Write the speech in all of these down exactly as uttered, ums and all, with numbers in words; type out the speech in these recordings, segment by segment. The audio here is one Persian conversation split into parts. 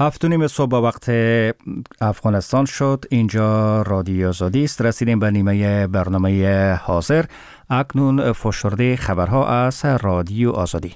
هفت و نیم صبح وقت افغانستان شد. اینجا رادیو آزادی است. رسیدیم به نیمه برنامه حاضر. اکنون فشرده خبرها از رادیو آزادی.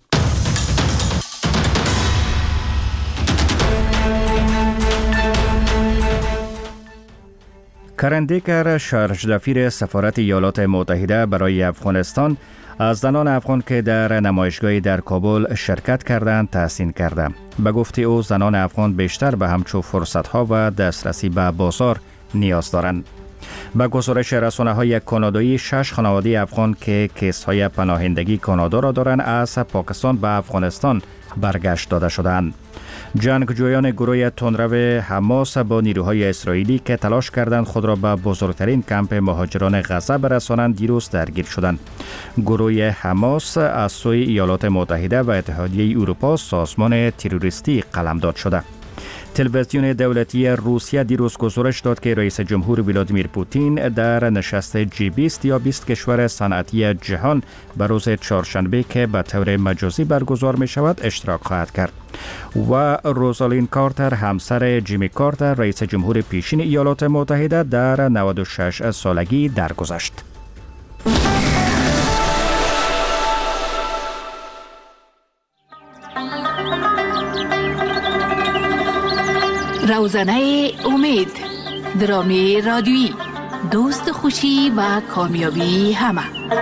کرن دیکر، شارژدفیر سفارت ایالات متحده برای افغانستان، از زنان افغان که در نمایشگاهی در کابل شرکت کردند تحسین کرده. به گفته او زنان افغان بیشتر به همچو فرصتها و دسترسی به بازار نیاز دارند. به گزارش رسانه‌های کانادایی، شش خانواده افغان که کیس‌های پناهندگی کانادا را دارند از پاکستان به افغانستان برگشت داده شدند. جنگجویان گروه تندرو حماس با نیروهای اسرائیلی که تلاش کردند خود را به بزرگترین کمپ مهاجران غزه برسانند دیروز درگیر شدند. گروه حماس از سوی ایالات متحده و اتحادیه اروپا سازمان تروریستی قلمداد شده. تلویزیون دولتی روسیه دیروز گزارش داد که رئیس جمهور ولادیمیر پوتین در نشست جی بیست یا بیست کشور صنعتی جهان به روز چهارشنبه که به طور مجازی برگزار می شود اشتراک خواهد کرد. و روزالین کارتر، همسر جیمی کارتر، رئیس جمهور پیشین ایالات متحده، در نود و شش سالگی درگذشت. روزنه امید، درامی رادیویی، دوست خوشی و کامیابی همه.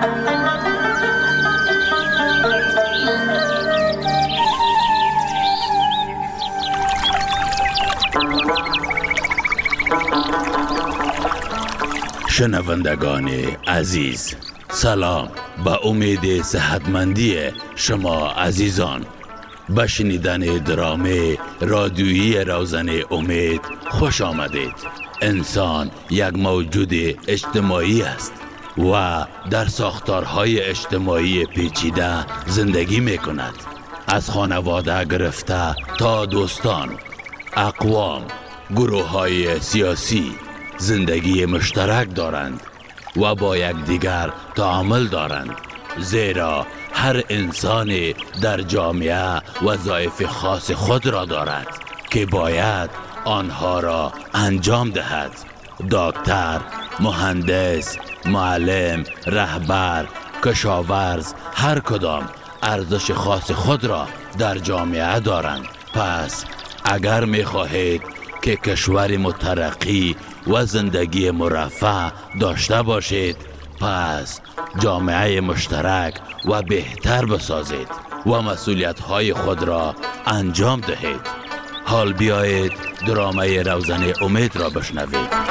شنوندگان عزیز، سلام. به امید صحتمندی شما عزیزان، به شنیدن درامه رادیویی روزنه امید خوش آمدید. انسان یک موجود اجتماعی است و در ساختارهای اجتماعی پیچیده زندگی می کند. از خانواده گرفته تا دوستان، اقوام، گروه های سیاسی زندگی مشترک دارند و با یکدیگر تعامل دارند، زیرا هر انسان در جامعه وظایف خاص خود را دارد که باید آنها را انجام دهد. دکتر، مهندس، معلم، رهبر، کشاورز، هر کدام ارزش خاص خود را در جامعه دارند. پس اگر می خواهید که کشور مترقی و زندگی مرفه داشته باشید، پس جامعه مشترک و بهتر بسازید و مسئولیت‌های خود را انجام دهید. حال بیایید درامه روزنه امید را بشنوید.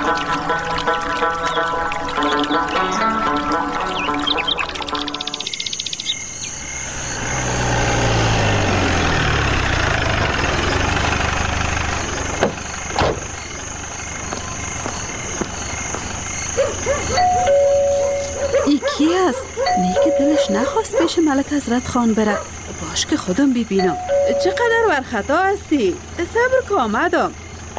کی است؟ نه که دلش نخواست پیش ملک حضرت خان بره. باش که خودم ببینم. چقدر ورخطا هستی؟ صبر که آمدم.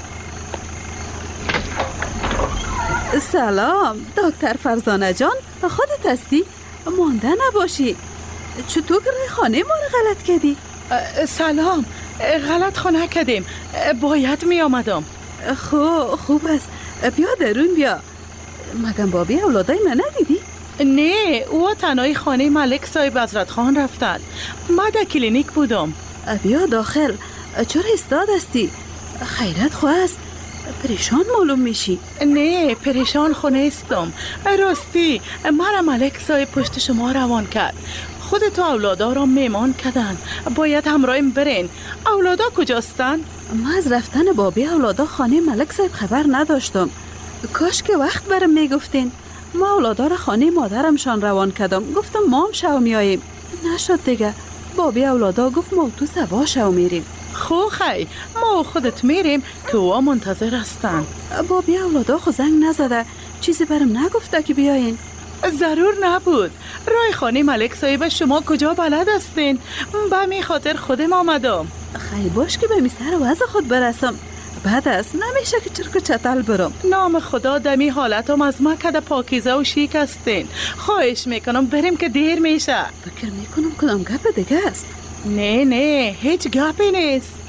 سلام دکتر فرزانه جان، خودت هستی؟ مانده نباشی. چطور که خانه ما رو غلط کردی؟ سلام، غلط خانه کردیم، باید می آمدم. خوب خوب است، بیا درون بیا. مگم بابی اولادای من ندیدی؟ نه، او تنهای خانه ملک صاحب حضرت خان رفتن. من در کلینیک بودم. بیا داخل. چرا استاد هستی؟ خیرت خواه است، پریشان معلوم میشی. نه، پریشان خونه استم. راستی مرا ملک صاحب پشت شما روان کرد. خودت و اولادا را میمان کردن، باید همراهیم برین. اولادا کجاستن؟ من از رفتن بابی اولادا خانه ملک صاحب خبر نداشتم. کاش که وقت برم میگفتین. ما اولادا را خانه مادرمشان روان کردم. گفتم ما هم شو میاییم، نشد دیگه. بابی اولادا گفت ما تو سبا شو میریم. خو خی، ما خودت میریم که او منتظر هستن. بابی اولادا خو زنگ نزده، چیزی برم نگفته که بیاین. ضرور نبود. راه خانه ملک صاحب شما کجا بلد هستین؟ به می خاطر خودم آمدم. خیلی باش که به می سر وضع خود برسم. بعد است نمیشه که چرک چتل برم. نام خدا دمی حالتم از مکد پاکیزه و شیک هستین. خواهش میکنم بریم که دیر میشه. فکر میکنم کدام گپ دیگه است. نه نه، هیچ گپی نیست.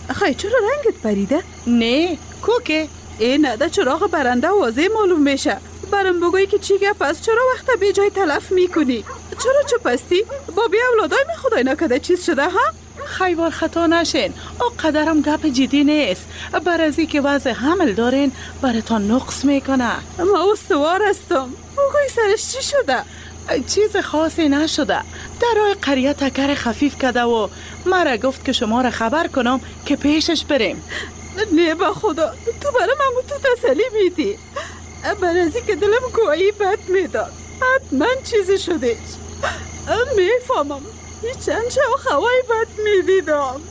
خیلی چرا رنگت پریده؟ نه کوکه این نده چراغ برنده واضح معلوم میشه. برام بگوی که چی گپ است؟ چرا وقت بی جای تلف میکنی؟ چرا چوپ هستی؟ بابی اولادای من خدای نکده چیز شده ها؟ خیوار خطا نشین، او قدرم گپ جدی نیست. بر ازی که وضع حمل دارین براتان نقص میکنه. ما استوار هستم. بگوی سرش چی شده؟ چیز خاصی نشده. درای قریه تکر خفیف کده و مرا گفت که شما را خبر کنم که پیشش بریم. نه با خدا تو برای من تو تسلی میدی. بر ازی که دلم گویی بد میداد حتما چیزی شدهش. میفهمم هیچ چند شو خوای بد میدیدم.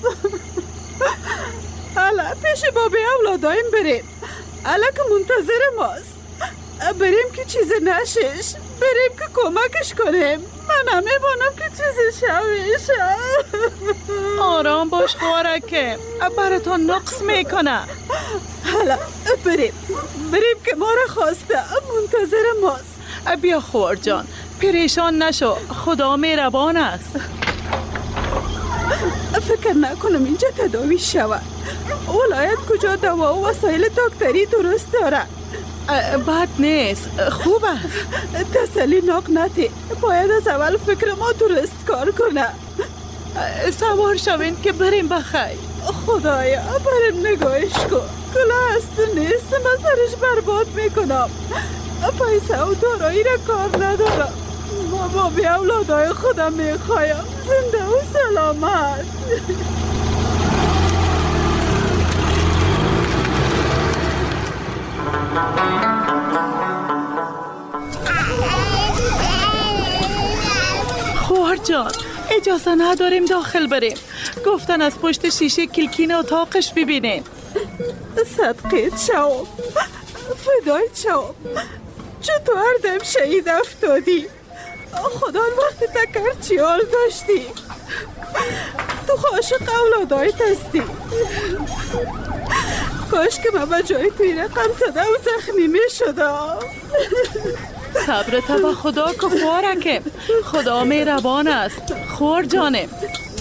حالا پیش بابی اولادایم بریم. حالا که منتظر ماست. بریم که چیز نشش. بریم که کمکش کنیم. من هم میبانم که چیزی شویش. آرام باش خوارکه، براتون نقص میکنه. حالا بریم بریم که ما را خواسته منتظر ماست. بیا خوار جان، پریشان نشو، خدا مهربان است. فکر نکنم اینجا تداوی شود. ولایت کجا دوا و وسایل دکتری درست داره؟ بد نیست، خوب است. تسلی ناک نتی. باید از اول فکر ما درست کار کنه. سوار شوین که بریم بخیر. خدایا بریم نگاهش کن. کلا هست نیست، من سرش برباد میکنم. پیسه و دارایی را کار ندارم. ما بابی اولادای خودم میخوایم زنده و سلامت. خوار جان، اجازه نداریم داخل بریم. گفتن از پشت شیشه کلکین اتاقش ببینین. صدقیت شو، فدایت شو. چطور دم شهید افتادی؟ خدا وقتی تکر چیال داشتی. تو عاشق اولادایت هستی. کاش که من به جای توی رقم زده و زخمی می شدم. صبر تا با خدا که خوارکه، خدا مهربان است. خور جانم.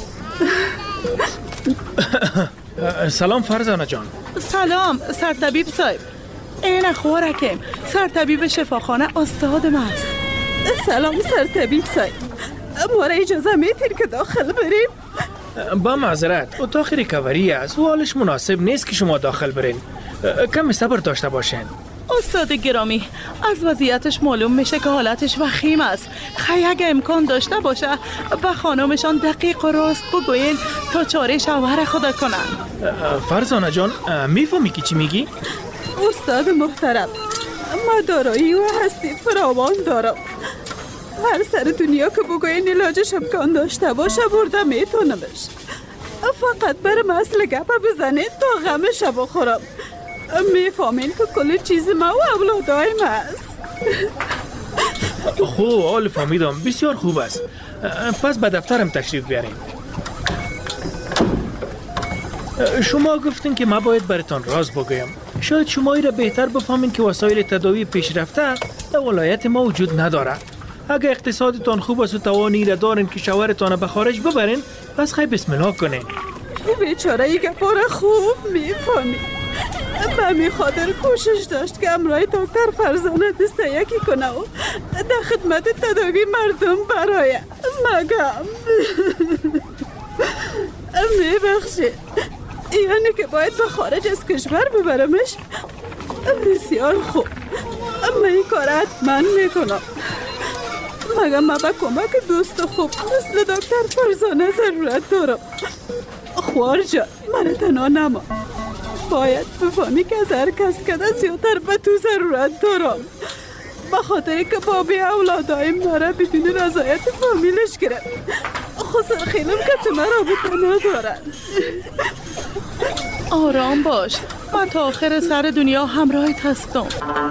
سلام فرزانه جان. سلام سرطبیب صاحب. این خوارکه، سرطبیب شفاخانه استادم است. سلام سرطبیب صاحب، ما را اجازه میتین که داخل بریم؟ با معذرت، اتاق ریکاوری است و حالش مناسب نیست که شما داخل برین. کمی صبر داشته باشین. استاد گرامی، از وضعیتش معلوم میشه که حالتش وخیم است. خیلی اگه امکان داشته باشه به خانمشان دقیق و راست بگوین تا چاره شوهر خدا کنن. فرزانه جان، میفهمی که چی میگی؟ استاد محترم، ما دارایی و هستی فراوان دارم. هر سر دنیا که بگوین علاجش امکان داشته باشه برده میتونمش. فقط برم اصل گپه بزنید تا غمش بخورم. میفهمین که کل چیز ما و اولادایم است. خوب، حال فهمیدم، بسیار خوب است. پس به دفترم تشریف بیارین. شما گفتین که ما باید براتان راز بگویم. شاید شما ای را بهتر بفهمین که وسایل تداوی پیشرفته در ولایت ما وجود نداره. اگه اقتصادتان خوب است و توانی را دارین که شوهرتان به خارج ببرین، پس خیلی بسم الله کنین. بیچاره ای که پر خوب میفهمی. به می خاطر کوشش داشت که امرای دکتر فرزانه دسته یکی کنه و در خدمت تداوی مردم برای مگم. میبخشید، یعنی که باید به خارج از کشور ببرمش؟ بسیار خوب، اما این کار حتما میکنم. مگم من به کمک دوست خوب مثل دکتر فرزانه ضرورت دارم. خوار جان، من تنها نما. باید بفهمی که از هر کس کده زیادتر به تو ضرورت دارم. به خاطر که بابی اولادای مرا بدون رضایت فامیلش گرفت. خسر خیلم که تو مرا بطه ندارن. آرام باش، من تا آخر سر دنیا همراهت هستم.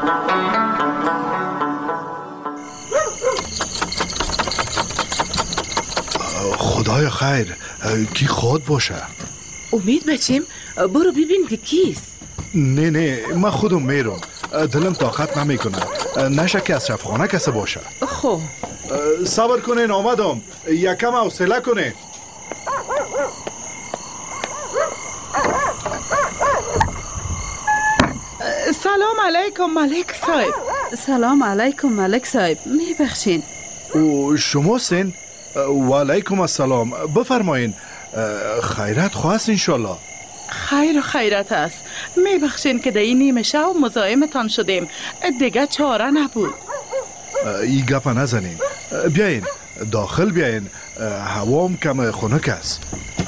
خدای خیر، کی خود باشه؟ امید بچیم، برو ببین که کیست. نه نه، من خودم میرم. دلم طاقت نمیکنه. نشه که از شفاخانه کسی باشه. خب صبر کنین، آمدم. یکم حوصله کنین. سلام علیکم ملک صاحب. سلام علیکم ملک صاحب، میبخشین. او شما سین؟ و علیکم السلام. بفرمایین. خیرت خواست انشالله. خیر و خیرت است. میبخشین که در این نیمه شب مزاحمتان شدیم، دیگه چاره نبود. ای گپ نزنین. بیاین داخل بیاین، هوام کم خنک است.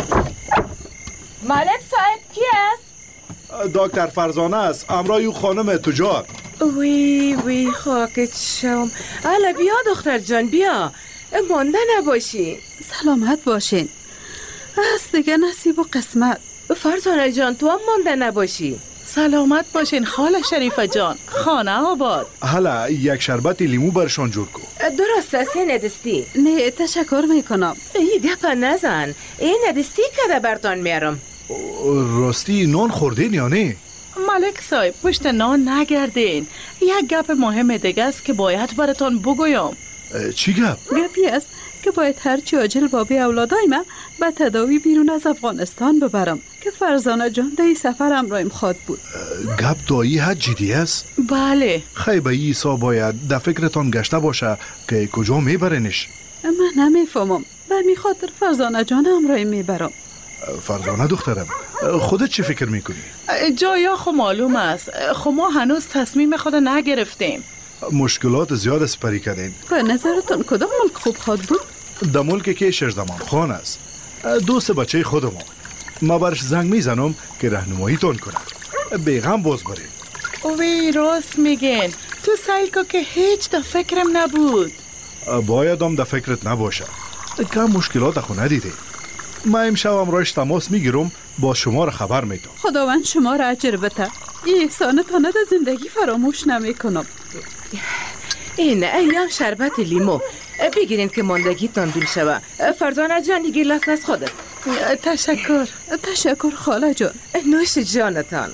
ملک صاحب کی است؟ دکتر فرزانه است، امرای او خانم تجار. وی وی خاکت شم. الا بیا دختر جان بیا، مانده نباشی. سلامت باشین. از دیگه نصیب و قسمت. فرزانه جان تو هم مانده نباشی. سلامت باشین خاله شریفه جان. خانه آباد. حالا یک شربت لیمو برشان جور کو. درست است ندستی؟ نه تشکر میکنم. ای گپ نزن، این ندستی کده برتان میارم. راستی نان خوردین یا نه؟ ملک صاحب پشت نان نگردین. یک گپ مهم دیگه است که باید براتان بگویم. چی گپ؟ گپی است که باید هرچی عاجل بابی اولادای ما به تداوی بیرون از افغانستان ببرم که فرزانه جان در این سفر امرایم خواد بود. گپ دایی حد جدی است؟ بله. خیلی ایسا باید در فکرتان گشته باشه که کجا میبرنش. من نمیفهمم. به می خاطر فرزانه جان امرایم میبرم. فرزانه دخترم، خودت چی فکر میکنی؟ جایا خو معلوم است، خو ما هنوز تصمیم خود نگرفتیم. مشکلات زیاد سپری کردین. به نظرتون کدام ملک خوب خواد بود؟ در ملک که شیرزمان خان است. دوست بچه خودمون. ما برش زنگ میزنم که راهنماییتون کنه. بیغم باز بریم. وی راست میگین. تو سیل کو که هیچ در فکرم نبود. باید هم در فکرت نباشه. کم مشکلات خو ندیده. ما امشب امرایش تماس میگیرم با شما را خبر میدم. خداوند شما را اجر بده. این احسانتان در زندگی فراموش نمیکنم. این ایام شربت لیمو بگیرین که ماندگیتان دور شوه. فرزانه جان دیگه لاس از خودت. تشکر. تشکر خاله جان. نوش جانتان.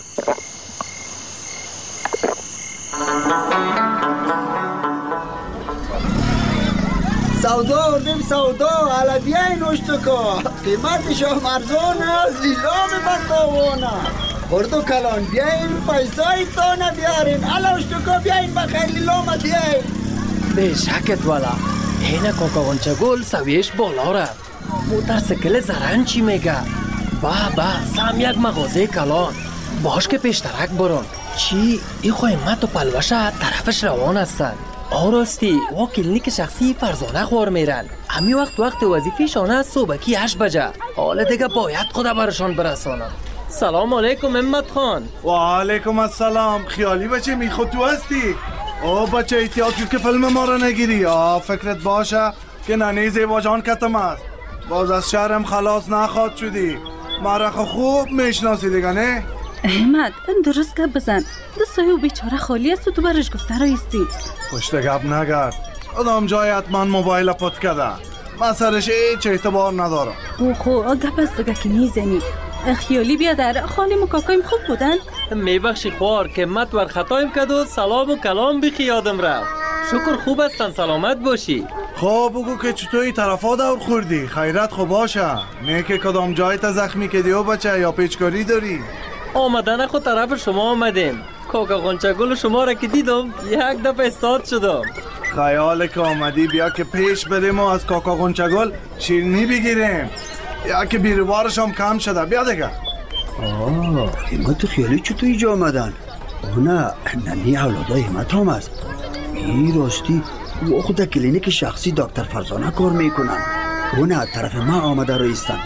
سودا آوردیم سودا، حالا بیاین اشتکا. قیمتش هم ارزان است، لیلام بنداوانه. خورد و کلان بیاین پیسای تانه بیارین. حالا اشتکا بیاین بخیر لیلام بیاین. به شکت والا این کاکا غنچگل سویش بالا رفت. موترسیکل زرن چی میگه؟ با با سم یک مغازه کلان باش که پیشترک برون. چی؟ ای خواهمت و پلوشه طرفش روان هستن. آراستی و کلینیک شخصی فرزانه خوار میرن. همی وقت وقت وظیفه‌شان است صبحکی هشت بجه. حالا دیگه باید خدا برشان برسانم. سلام علیکم امت خان. و علیکم السلام. خیالی بچه می خود تو هستی؟ او بچه احتیاط که فیلم ما را نگیری. آه فکرت باشه که ننه زیبا جان کتم است. باز از شهرم خلاص نخواد شدی. مرخ خوب میشناسی دیگه نه؟ احمد درست گپ بزن. دستای او بیچاره خالی است و تو برش گفته رایستی. پشت گپ نگرد. آدم جای حتما موبایل پت کده. من سرش هیچ اعتبار ندارم. او خو گپ است دیگه که نیزنی. خیالی بیادر خالی و کاکایم خوب بودن؟ میبخشی خوار که مت ور خطایم کد و سلام و کلام بی خیادم رفت. شکر خوب هستن، سلامت باشی. خب بگو که چطوری طرفا دور خوردی؟ خیرت خوب باشه. نه که کدام جایت زخمی کدی و بچه یا پیچکاری داری؟ آمدن خود طرف شما آمدیم. کاکا غنچگل شما را که دیدم یک دفعه استاد شدم. خیال که آمدی بیا که پیش بریم و از کاکا غنچگل شیرینی بگیریم. یا که بیروارش هم کم شده. بیا دیگه. آه همت خیالی چطور اینجا آمدن؟ آه نه ننی اولادای همت هم است. این راستی او خود کلینیک شخصی دکتر فرزانه کار میکنن. او نه طرف ما آمده رایستن.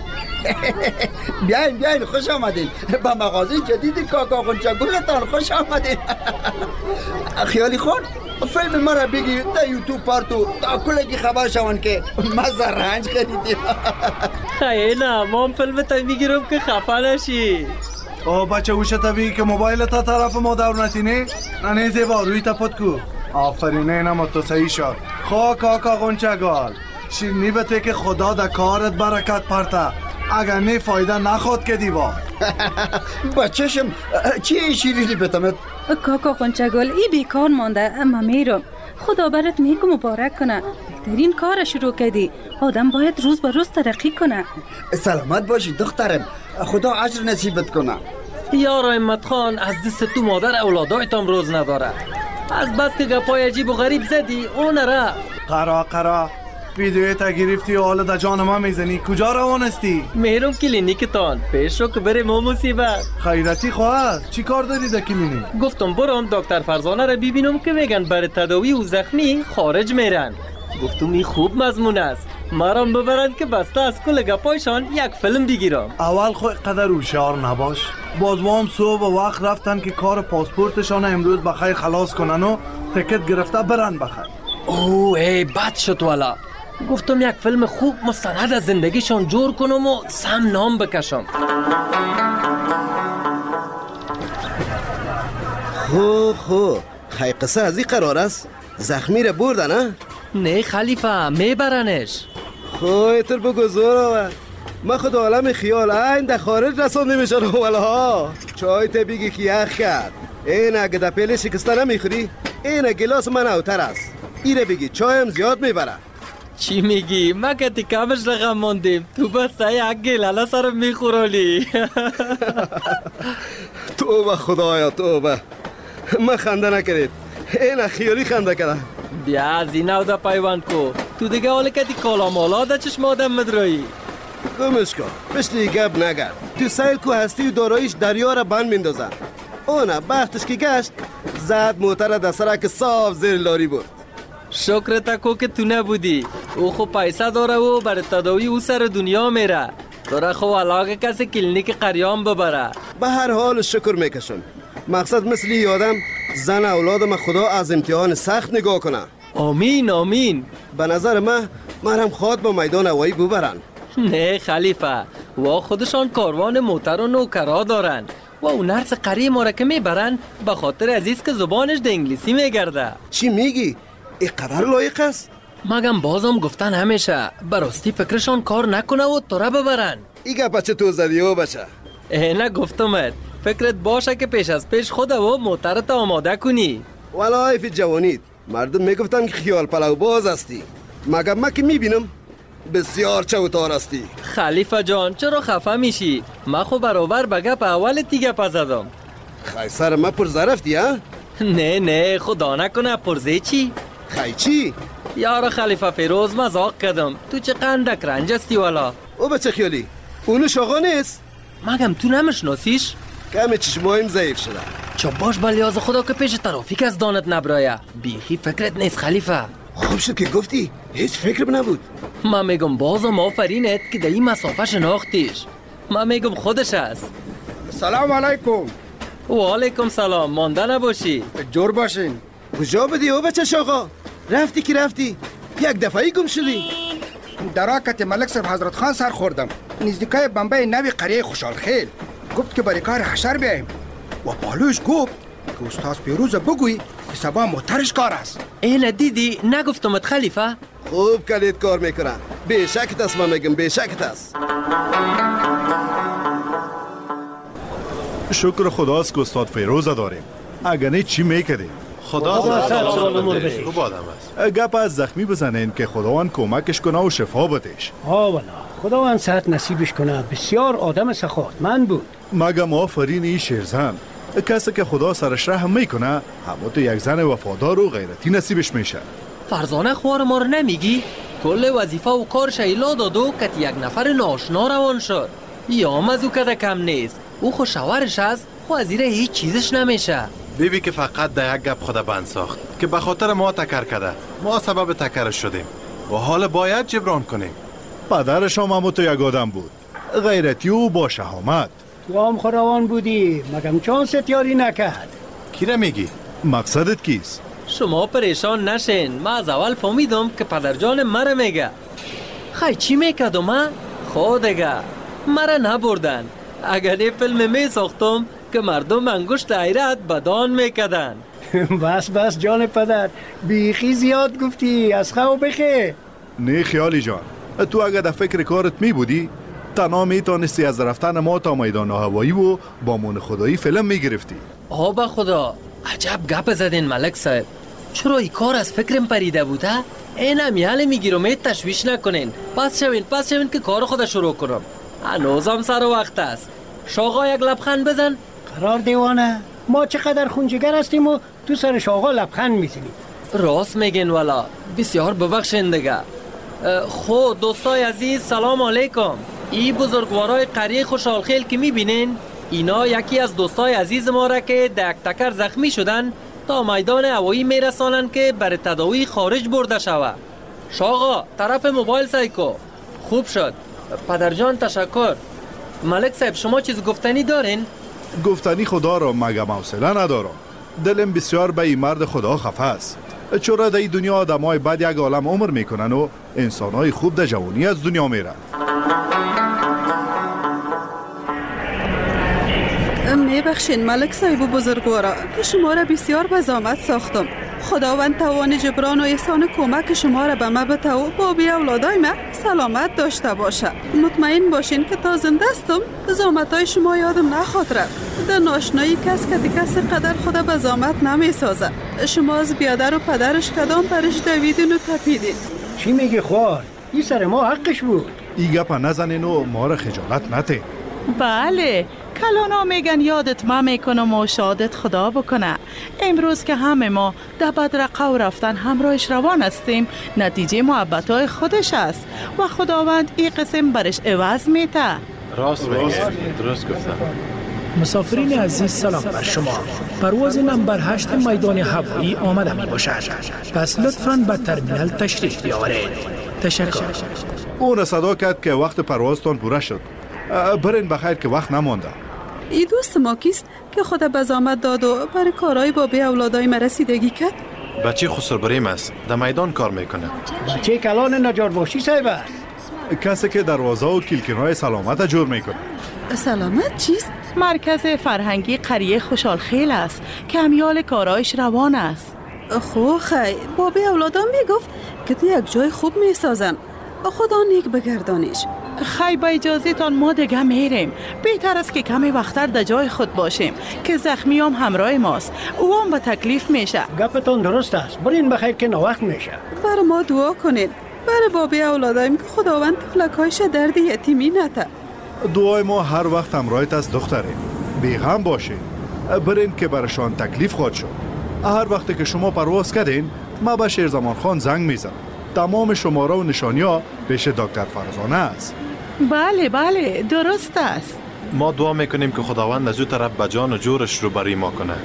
بیاین بیاین خوش آمدین با مغازه جدید کاکا غنچگلتان. خوش آمدین. خیالی خان فیلم ما را بگی در یوتیوب پارتو تا کلگی خبر شوان که ما زرنج خریدیم. خیلی نه ما هم فیلم تا میگیرم که خفه نشی. او بچه اوشه تا بگی که موبایل تا طرف ما دور نتینه. نه زیبا روی تا پد کو. آفرینه اینم تو صحیح شد. خوا کاکا غنچگل شیرنی بته که خدا در کارت برکت پرته. اگر نه فایده نخواد که دیوا. بچه‌شم چی شیرینی بتمت؟ کاکا غنچگل ای بیکار مانده اما میرم. خدا برات نیک مبارک کنه. بهترین کار شروع کردی. آدم باید روز به روز ترقی کنه. سلامت باشی دخترم. خدا اجر نصیبت کنه. یار احمد خان از دست تو مادر اولادایتان روز نداره. از بس که گپای عجیب و غریب زدی اون رفت. قرا قرا ویدیوی تا گرفتی و حالا در جان ما میزنی. کجا روانستی؟ میرم کلینیکتان، پیش رو که بریم و مصیبت. خیرتی خواهد چی کار داری در کلینیک؟ گفتم برم دکتر فرزانه را ببینم که میگن برای تداوی و زخمی خارج میرن. گفتم این خوب مضمون است، مرام ببرند که بسته از کل گپایشان یک فیلم بگیرم. اول خود قدر هوشیار نباش. بازوام صبح و وقت رفتن که کار پاسپورتشان امروز بخیر خلاص کنن و تکت گرفته برن بخیر. اوه ای بد شد والا. گفتم یک فیلم خوب مستند از زندگیشان جور کنم و سم نام بکشم. خو خو خی قصه از این قرار است؟ زخمی را بردن نه؟ نه خلیفه میبرنش. خو تر بگو زور آور. ما خود عالم خیال این در خارج رسانده میشن والا ها. چای تا بگی که یخ کرد. این اگه در پیله شکسته نمیخوری این گلاس من اوتر است. ایره بگی چایم زیاد میبره. چی میگی؟ ما که تیکمش رقم ماندیم، تو بس یک گلاله سر میخورالی. توبه خدایا توبه. ما خنده نکرید، این خیالی خنده کرده. بیا از این او دا پیوند کو. تو دیگه حالی که دی کالا مالا دا چشم آدم مدرایی. گمش کن، پشتی گب نگرد. تو سیل کو هستی و دارایش دریا را بند میندازن. اونا بختش که گشت زد موتر در سرک صاف زیر لاری بود. شکر تکو که تو نبودی. او خو پیسه داره و برای تداوی او سر دنیا میره. داره خو علاقه کسی کلینیک قریام ببره. به هر حال شکر میکشم. مقصد مثل یادم زن اولادم خدا از امتحان سخت نگاه کنه. آمین آمین. به نظر من مرهم خواد با میدان هوایی ببرن. نه خلیفه، و خودشان کاروان موتر و نوکرا دارن و اون نرس قری ما را که میبرن به خاطر عزیز که زبانش ده انگلیسی میگرده. چی میگی؟ این قبر لایق است؟ مگم بازم گفتن همیشه براستی فکرشان کار نکنه و تو را ببرن. ایگه بچه تو زدی و بچه اینه گفتمت فکرت باشه که پیش از پیش خود و موترت آماده کنی. والا حیف جوانید. مردم میگفتن که خیال پلو باز هستی. مگم من که میبینم بسیار چوتار هستی. خلیفه جان چرا خفه میشی؟ من خو برابر به گپ اول تیگه پزدم. خی سر من پرزه رفتی ها؟ نه نه خدا نکنه پرزه چی؟ خی چی؟ یار خلیفه فیروز مزاق کردم. تو چه قندک رنج هستی والا؟ او بچه خیالی اونو شاقا نیست؟ مگم تو نمشناسیش؟ کم چشمایم ضعیف شده. چه باش بلیاز خدا که پیش ترافیک از دانت نبرایه. بیخی فکرت نیست خلیفه. خوب شد که گفتی، هیچ فکر نبود. من میگم بازم آفرینت که در این مسافه شناختیش. من میگم خودش است. سلام علیکم. و علیکم سلام. مانده نباشی. جور باشین. کجا بدی او بچه شاقا؟ رفتی که رفتی؟ یک دفعی گم شدی؟ در آکت ملک صاحب حضرت خان سر خوردم. نزدیکای بمبئی نوی قریه خوشحال خیل. گفت که برای کار حشر بیاییم و پالوش گفت که استاد پیروز بگوی که سبا موترش کار است. اینه دیدی نگفتمت خلیفه؟ خوب کلید کار میکنن. به شکت است من میگم به شکت است. شکر خداست که استاد فیروز داریم. اگر نه چی میکردیم؟ خدا سلامت خوب آدم است. گپ از زخمی بزنین که خداوند کمکش کنه و شفا بدهش. ها والا خداوند صحت نصیبش کنه. بسیار آدم سخاوتمند بود. مگم آفرین این شیرزن. کسی که خدا سرش رحم میکنه همون تو یک زن وفادار و غیرتی نصیبش میشه. فرزانه خوار ما رو نمیگی؟ کل وظیفه و کارش ایلا دادو که یک نفر ناشنا روان شد. یا مزو کده کم نیست. او خو شوهرش است خو از ایره هیچ چیزش نمیشه. بیبی که فقط در یک گپ خود بند ساخت که به خاطر ما تکر کرده. ما سبب تکرش شدیم و حال باید جبران کنیم. پدرش هم همون تو یک آدم بود، غیرتی و با شهامت. تو هم خروان بودی مگم چون ستیاری نکرد. کی را میگی؟ مقصدت کیست؟ شما پریشان نشین. من از اول فهمیدم که پدرجان مرا میگه. خی چی میکردم من؟ خودگه مرا نبردن. اگر یه فیلم می ساختم که مردم انگشت حیرت بدان میکدن. بس بس جان پدر بیخی زیاد گفتی. از خواه بخیر. نه خیالی جان، تو اگر در فکر کارت می بودی تنها می تانستی از رفتن ما تا میدان هوایی و با مون خدایی فیلم می گرفتی. آبا خدا عجب گپ زدین ملک صاحب. چرا این کار از فکرم پریده بوده؟ اینم یاله میگیرم تشویش نکنین. پس شوین پس شوین که کار خود شروع کنم. هنوزم سر وقت است. شاقا یک لبخند بزن قرار دیوانه، ما چقدر خونجگر هستیم و تو سرش آقا لبخند میزنیم. راست میگین والا، بسیار ببخشین دیگه. خو دوستای عزیز سلام علیکم. ای بزرگوارای قریه خوشحالخیل که میبینین، اینا یکی از دوستای عزیز ما را که دک تکر زخمی شدن تا میدان هوایی میرسانن که برای تداوی خارج برده شوه. شاقا طرف موبایل سایکو. خوب شد. پدرجان تشکر. ملک صاحب شما چیز گفتنی دارین؟ گفتنی خدا را مگه حوصله ندارم. دلم بسیار به این مرد خدا خفه است. چرا در این دنیا آدمای بد یک عالم عمر میکنن و انسانای خوب در جوانی از دنیا میرن. میبخشین ملک صاحب و بزرگوارا که شما را بسیار به زحمت ساختم. خداوند توان جبران و احسان کمک شما را به ما بده و بابی اولادای ما سلامت داشته باشه. مطمئن باشین که تا زنده استم زحمتای شما یادم نخواهد رفت. در ناشنایی کس که دی کس قدر خدا به زحمت نمی سازه. شما از بیادر و پدرش کدام برش دویدین و تپیدین. چی میگی خوار؟ این سر ما حقش بود. این گپ نزنین و ما را خجالت نده. بله، کلانا میگن یادت ما میکنم و شادت خدا بکنه. امروز که همه ما در بدرقه و رفتن همراهش روان هستیم، نتیجه محبتای خودش است و خداوند این قسم برش عوض میته. راست میگه، درست گفتم. مسافرین عزیز سلام بر شما. پرواز نمبر هشت میدان هوایی آمده می باشد. پس لطفاً به ترمینال تشریف بیاورید. تشکر. اون صدا کرد که وقت پروازتان پوره شد. برین بخیر که وقت نمانده. ای دوست ما کیست که خدا به زحمت داد و برای کارهای بابی اولادای ما رسیدگی کرد؟ بچه خسربریم است، در میدان کار میکنه. بچه کلان نجار باشی صاحب است. کسی که دروازه و کلکنهای سلامت جور میکنه. سلامت چیست؟ مرکز فرهنگی قریه خوشحالخیل است که امیال کارایش روان است. خو خی بابی اولادا میگفت که تو یک جای خوب میسازن. خدا نیک بگردانیش. خی با اجازه تان ما دیگه میریم. بهتر است که کمی وقتر در جای خود باشیم که زخمی هم همراه ماست. او هم به تکلیف میشه. گپتان درست است. برین بخیر که نوقت میشه. برای ما دعا کنید. برای بابی اولادایم که خداوند فلکایش درد یتیمی نته. دعای ما هر وقت همراهت از دختره. بیغم باشین. برین که برشان تکلیف خواهد شد. هر وقت که شما پرواز کردین ما به شیرزمان خان زنگ میزنم. تمام شماره و نشانی‌ها پیش دکتر فرزانه است. بله بله درست است. ما دعا میکنیم که خداوند از او طرف به جان و جورش رو بری ما کنه.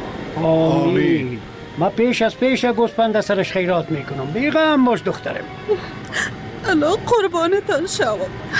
آمین. ما پیش از پیش گوسپند سرش خیرات میکنم. بیغم باش دخترم. الله قربانتان شوم.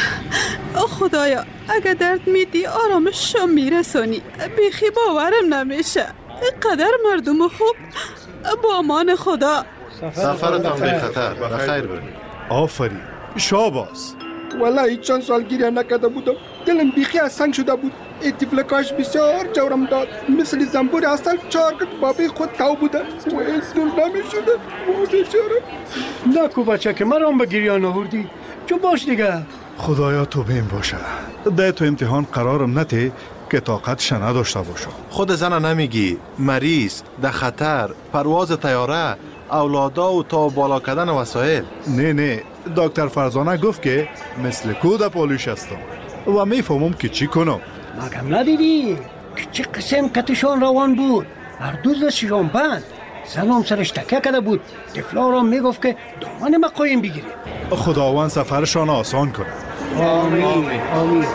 خدایا اگه درد میدی آرامش شم میرسونی. بیخی باورم نمیشه. قدر مردم خوب. با امان خدا. سفرتان بی خطر. بخیر بریم. آفرین. شاباس. والله چند سال گریه نکرده بودم. دلم بیخی از سنگ شده بود. اتفلکاش بسیار جورم داد. مثل زنبور اصل چار کت بابی خود تاو بوده و از دل نمی شده. بوده چرا؟ نکو بچه که مرام به گریه نهوردی. چون باش دیگه. خدایا تو بین باشه. ده تو امتحان قرارم نته که طاقتش نداشته باشم. خود زن نمیگی. مریض، در خطر، پرواز طیاره، اولادا و تا بالا کردن وسایل. نه نه دکتر فرزانه گفت که مثل کود پالوش هستم و میفهمم که چی کنم. مگم ندیدی که چه قسم کتشان روان بود. هر دو دستشان بند. زنم سرش تکه کرده بود. طفلا را میگفت که دامن ما قایم بگیره. خداوند سفرشان آسان کنه. آمین آمین.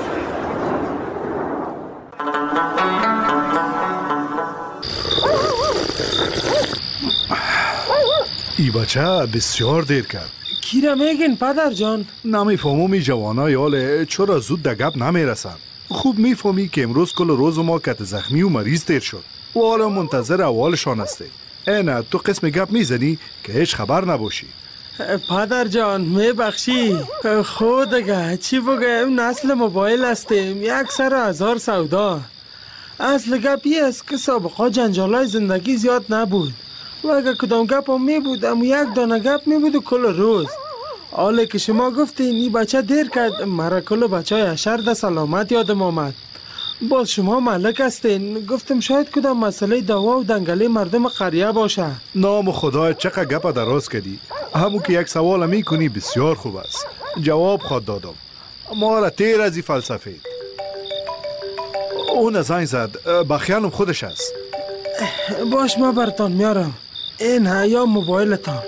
ای بچه بسیار دیر کرد. کی را میگین پدر جان؟ نمیفهمم ای جوانای حاله چرا زود در گپ نمیرسن. خوب میفهمی که امروز کل روز ما کت زخمی و مریض دیر شد و حالا منتظر احوالشان هستی. اینه تو قسم گپ میزنی که هیچ خبر نباشی. پدر جان میبخشی. خود دیگه چی بگم، نسل موبایل هستیم، یک سر هزار سودا. اصل گپی است که سابقا جنجالای زندگی زیاد نبود و اگر کدام گپ هم می بود اما یک دانه گپ می بود و کل روز. حالا که شما گفتین این بچه دیر کرد، مرا کل بچه های اشر ده سلامت یادم آمد. باز شما ملک هستین، گفتم شاید کدام مسئله دوا و دنگله مردم قریه باشه. نام خدا چقدر گپ دراز کردی. همون که یک سوال می کنی بسیار خوب است. جواب خود دادم. ما را تیر از این فلسفه. اون زنگ زد، بخیالم خودش است. باش ما برتان میارم. این یا موبایلتان.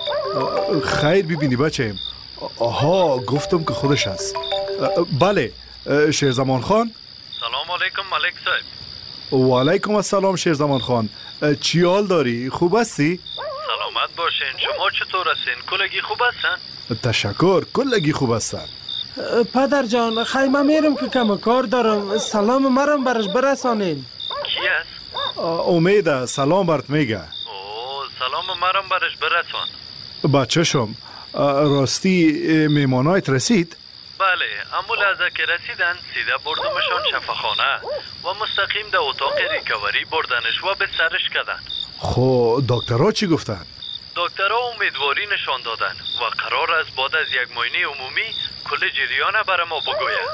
خیر ببینی بچه. آها گفتم که خودش است. بله شیرزمان خان. سلام علیکم ملک صاحب. و علیکم السلام شیرزمان خان. چی حال داری؟ خوب هستی؟ سلامت باشین. شما چطور هستین؟ کلگی خوب هستن؟ تشکر، کلگی خوب هستن. پدر جان خیمه میرم که کم کار دارم. سلام مرم برش برسانین. کی است؟ امید سلام برات میگه. اوه سلام مرم برش برسان. بچه شم راستی میمانایت رسید؟ بله اما لحظه که رسیدن سیده بردمشان شفاخانه و مستقیم در اتاق ریکاوری بردنش و به سرش کردن. خب دکترها چی گفتن؟ دکترها امیدواری نشان دادن و قرار است بعد از یک معاینه عمومی کل جریان برای ما بگوید.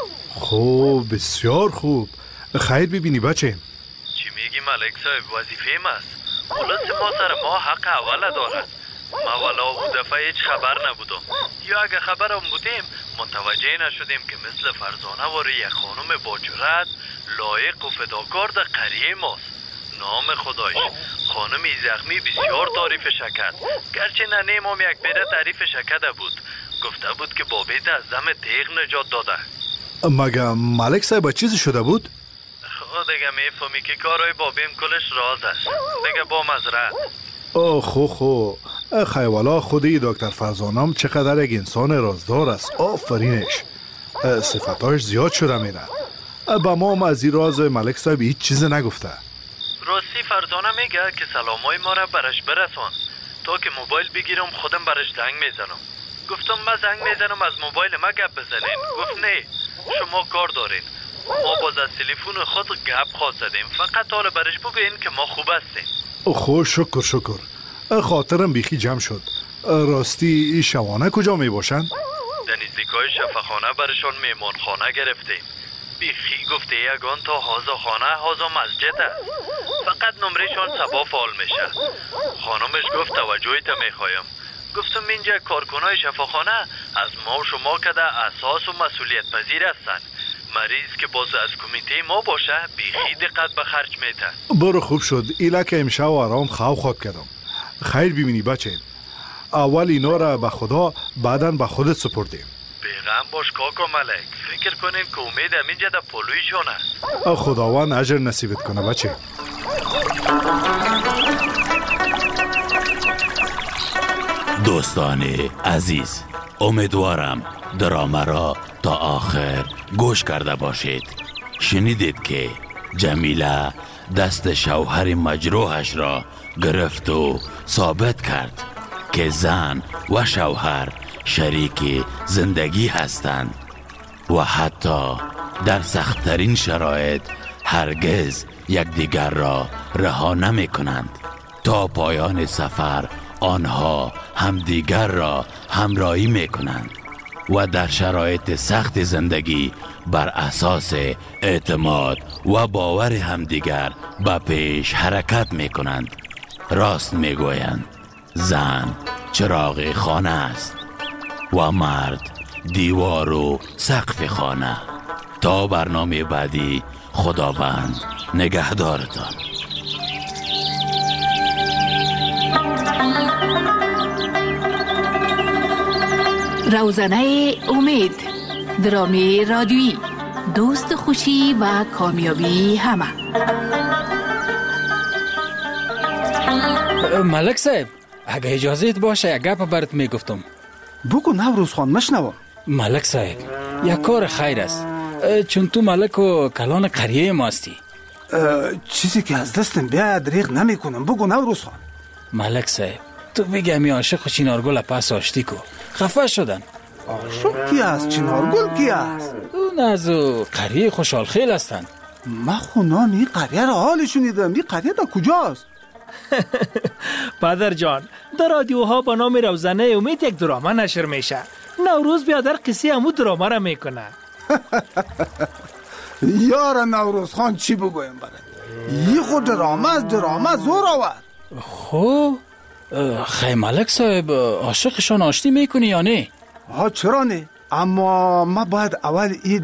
خب بسیار خوب. خیر ببینی بچه. چی میگی ملک صاحب؟ وظیفه است. خلاص ما سر ما حق اول دارد. ما والا او دفعه هیچ خبر نبودم یا اگه خبرم بودیم متوجه نشدیم که مثل فرزانه واری یک خانم با جرأت لایق و فداکار در قریه ماست. نام خدایش خانمی زخمی بسیار تعریف شکد، گرچه ننیم هم یک بیره تعریف شکده بود. گفته بود که بابیت از دم تیغ نجات داده. مگه ملک صاحب چیزی شده بود؟ خود دیگه میفهمی که کارهای بابیم کلش راز است. دیگه با مزرعت. اوه خو خو خیوالا خودی دکتر فرزانم چقدر یک انسان رازدار است. آفرینش. صفتاش زیاد شده میره. با ما هم از این راز ملک صاحب هیچ چیز نگفته. راستی فرزانه میگه که سلامای ما را برش برسان تا که موبایل بگیرم خودم برش زنگ میزنم. گفتم من زنگ میزنم از موبایل ما گپ بزنین. گفت نه شما کار دارین. ما باز از تلفن خود گپ خواست زدیم. فقط حالا برش بگوین که ما خوب هستیم. خو شکر شکر. خاطرم بیخی جمع شد. راستی شوانه کجا می باشن؟ در نزدیکای شفاخانه برشان میمون خانه گرفتیم. بیخی گفته یگان تا هازا خانه هازا مسجد است. فقط نمرهشان سبا فعال میشه. خانمش گفت توجهی تا میخوایم. گفتم اینجا کارکنای شفاخانه از ما و شما کده اساس و مسئولیت پذیر هستن. مریض که باز از کمیته ما باشه بیخی دقت به خرج میده. برو خوب شد. ایلا که امشب آرام خواه خواد کردم. خیر ببینی بچه. اول اینا را به خدا بعدن به خودت سپردیم. بیغم باش کاکا ملک. فکر کنیم که امید همینجا در پلویشون است. خداوند اجر نصیبت کنه بچه. دوستان عزیز، امیدوارم درامه را تا آخر گوش کرده باشید. شنیدید که جمیله دست شوهر مجروحش را گرفت و ثابت کرد که زن و شوهر شریک زندگی هستند و حتی در سخت‌ترین شرایط هرگز یکدیگر را رها نمی کنند. تا پایان سفر آنها همدیگر را همراهی می کنند و در شرایط سخت زندگی بر اساس اعتماد و باور همدیگر به پیش حرکت می کنند. راست می گویند زن چراغ خانه است و مرد دیوار و سقف خانه. تا برنامه بعدی خداوند نگهدارتان. روزنه امید، درامی رادیویی، دوست خوشی و کامیابی همه. ملک صاحب اگه اجازت باشه یک گپ برات میگفتم. بگو نوروز خان مشنوم. ملک صاحب یک کار خیر است، چون تو ملک و کلان قریه ما هستی. چیزی که از دستم بیاد دریغ نمی کنم. بگو نوروز خان. ملک صاحب تو بگی همی عاشق و چینارگل پس آشتی کو خفه شدن. عاشق کی است؟ چینارگل کی است؟ اون از قریه خوشحال خیل هستن. من خونام این قریه را حال شنیدم. این قریه دا کجاست؟ پدر جان در رادیوها با نام روزنه امید یک درامه نشر میشه. نوروز بیادر قصه همون درامه را میکنه. یار نوروز خان چی بگویم برد؟ یه خود درامه از درامه زور آورد. خب خیلی ملک صاحب عاشقشان آشتی میکنی یا نه؟ ها چرا نه؟ اما ما باید اول این